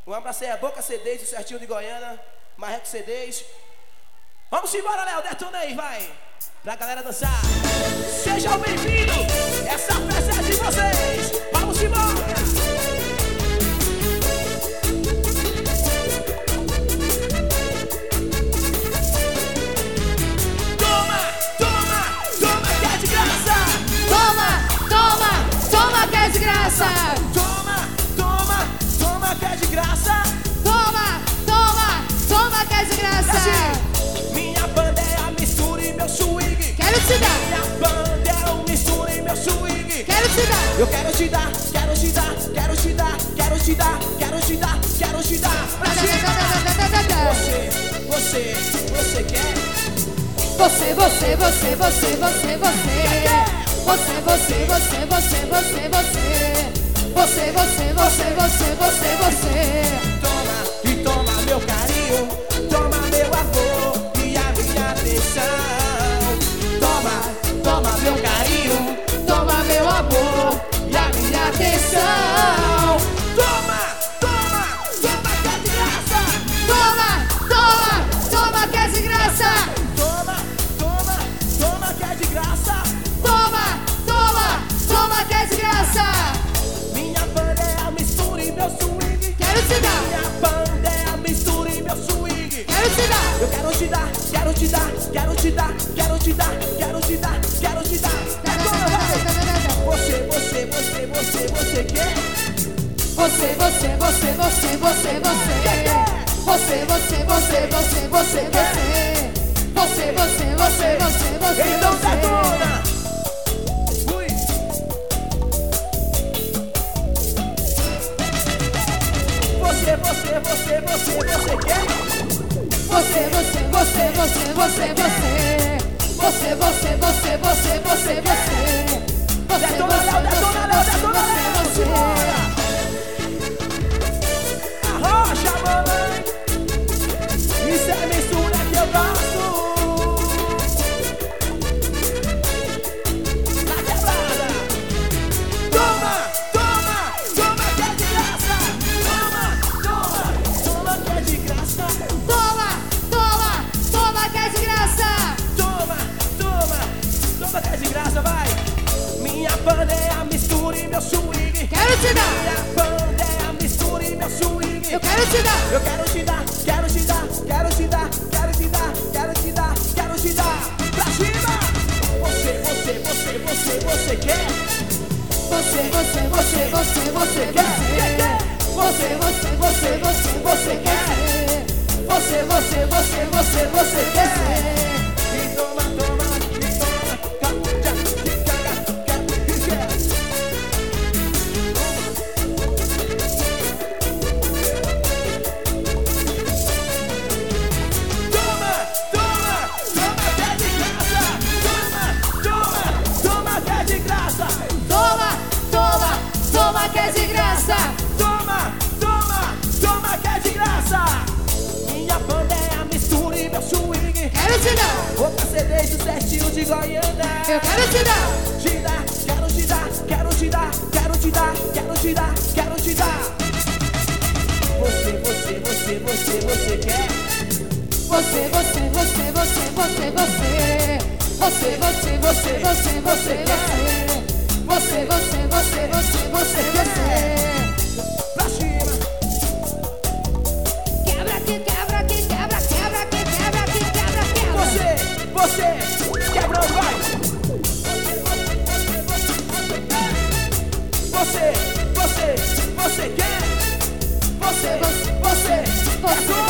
Um abraço aí a Boca CDs, o Certinho de Goiânia, Marreco CDs. Vamos embora, Léo, detona aí, vai. Pra galera dançar. Sejam bem-vindos, essa festa é de vocês. Vamos embora. Toma que é de graça. Toma que é de graça. Toma que é de graça. Assim, minha banda é a mistura e meu swing. Quero te dar. Minha banda é a mistura e meu swing. Quero te dar. Eu quero te dar, quero te dar, quero te dar, quero te dar, quero te dar, quero te dar. Pra cima. Você quer? Você quer? Toma e toma meu carinho, toma meu amor e a minha atenção. Toma meu carinho, toma meu amor e a minha atenção. Toma que é de graça. Toma que é de graça. Toma que é de graça. Toma que é de graça. Minha banda é a mistura e meu swing. Quero te dar. Minha banda é a mistura e meu swing. Quero te dar. Eu quero te dar, quero te dar, quero te dar, quero te dar, quero te dar, quero te dar. Agora vai. Você quer? Você Então detona. Fui. Você quer? Detona, Léo. Arrocha, mamãe. Isso é mistura que eu gosto. Tá quebrada. Toma que é de graça. Toma que é de graça. Toma que é de graça. Toma que é de graça, vai. Minha banda é a mistura e meu swing. Quero te dar. Minha banda é a mistura e meu swing. Eu quero te dar. Eu quero te dar, quero te dar, quero te dar, quero te dar, quero te dar, quero te dar. Pra cima! Você quer? Você quer? Você quer? Você quer? E toma. Toma que é de graça. Toma que é de graça. Minha banda é a mistura e meu swing. Quero te dar. Boca CDs do Certinho de Goiânia. Eu quero te dar. Te dar, quero te dar, quero te dar, quero te dar, quero te dar, quero te dar. Você quer? Você quer? Pra cima. Quebra aqui, quebra aqui, quebra aqui. Você quebrou, vai. Você quer? Você